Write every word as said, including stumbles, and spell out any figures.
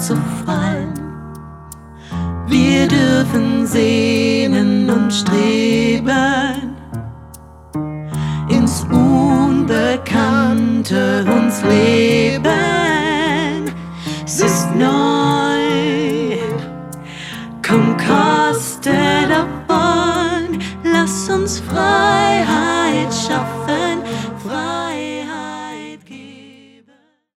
zu fallen. Wir dürfen sehnen und streben ins Unbekannte, uns leben. Es ist neu, komm, koste davon, lass uns Freiheit schaffen.